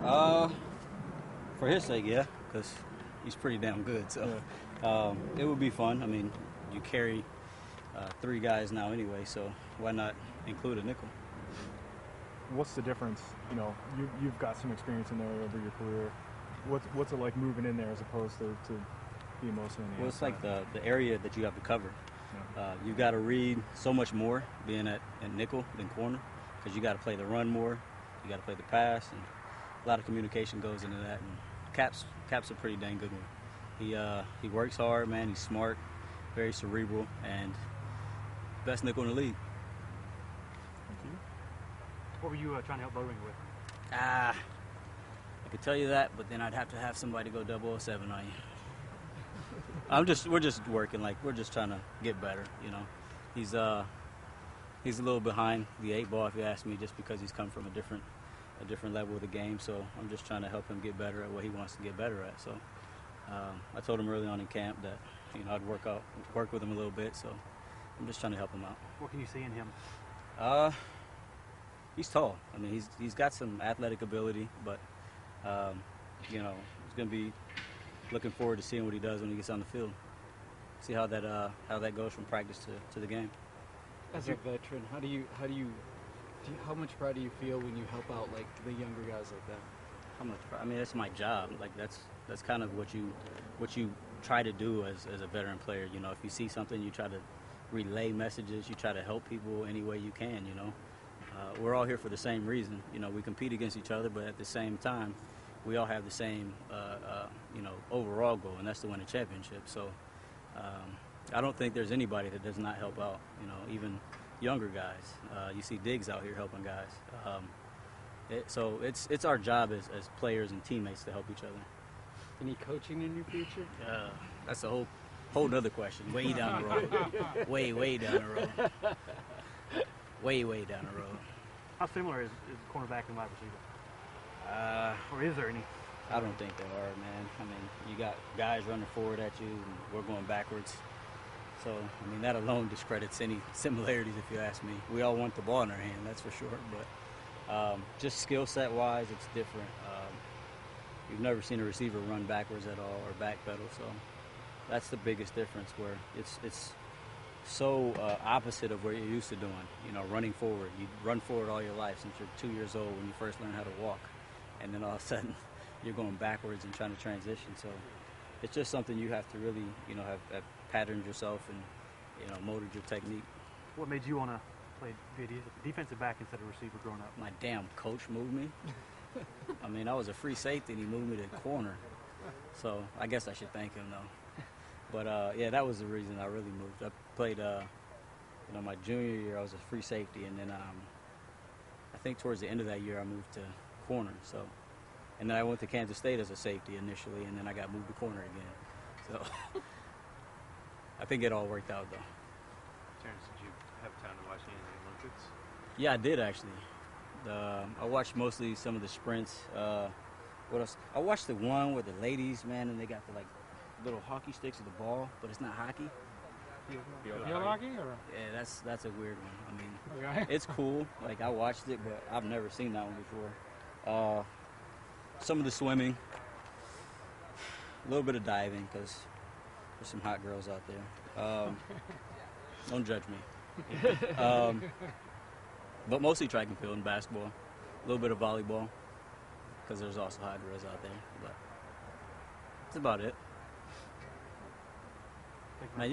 Uh, for his sake, yeah, because he's pretty damn good. So it would be fun. I mean, you carry three guys now anyway, so why not include a nickel? What's the difference? You know, you've got some experience in there over your career. What's it like moving in there as opposed to being mostly on the Well, outside? it's like the area that you have to cover. Yeah. You've got to read so much more being at nickel than corner because you got to play the run more, you got to play the pass, and a lot of communication goes into that. And Cap's a pretty dang good one. He works hard, man. He's smart, very cerebral, and best nickel in the league. Thank you. What were you trying to help Bowring with? I could tell you that, but then I'd have to have somebody go 007 on you. We're just working, like we're just trying to get better, you know. He's a little behind the eight ball, if you ask me, just because he's come from a different level of the game. So I'm just trying to help him get better at what he wants to get better at. So I told him early on in camp that I'd work with him a little bit. So I'm just trying to help him out. What can you see in him? He's tall. I mean, he's got some athletic ability, but he's going to be looking forward to seeing what he does when he gets on the field. See how that goes from practice to the game. As a veteran, how much pride do you feel when you help out like the younger guys like that? How much pride? I mean, that's my job. Like that's kind of what you try to do as a veteran player. You know, if you see something, you try to relay messages. You try to help people any way you can. You know, we're all here for the same reason. You know, we compete against each other, but at the same time, we all have the same overall goal, and that's to win a championship. So I don't think there's anybody that does not help out. You know, even younger guys. You see Diggs out here helping guys. So it's our job as players and teammates to help each other. Any coaching in your future? That's a whole nother question. Way down the road. way down the road. Way down the road. How similar is cornerback and wide receiver? Or is there any? I don't think there are, man. I mean, you got guys running forward at you, and we're going backwards. So, I mean, that alone discredits any similarities, if you ask me. We all want the ball in our hand, that's for sure. But just skill set wise, it's different. You've never seen a receiver run backwards at all or backpedal, so that's the biggest difference. Where it's so opposite of what you're used to doing. You know, running forward. You run forward all your life since you're 2 years old when you first learn how to walk, and then all of a sudden you're going backwards and trying to transition. So it's just something you have to really, have patterned yourself and, molded your technique. What made you want to play defensive back instead of receiver growing up? My damn coach moved me. I mean, I was a free safety and he moved me to corner. So I guess I should thank him though. But yeah, that was the reason I really moved. I played, my junior year I was a free safety, and then I think towards the end of that year I moved to corner. So, and then I went to Kansas State as a safety initially, and then I got moved to corner again. So I think it all worked out though. Terrence, did you have time to watch any of the Olympics? Yeah, I did actually. I watched mostly some of the sprints. What else? I watched the one with the ladies, man, and they got the little hockey sticks with the ball, but it's not hockey. Field hockey? Or? Yeah, that's a weird one. I mean, Okay. it's cool. Like, I watched it, but I've never seen that one before. Some of the swimming, a little bit of diving, because there's some hot girls out there. Don't judge me. But mostly track and field and basketball, a little bit of volleyball, because there's also hot girls out there. But that's about it. Thank you. Now,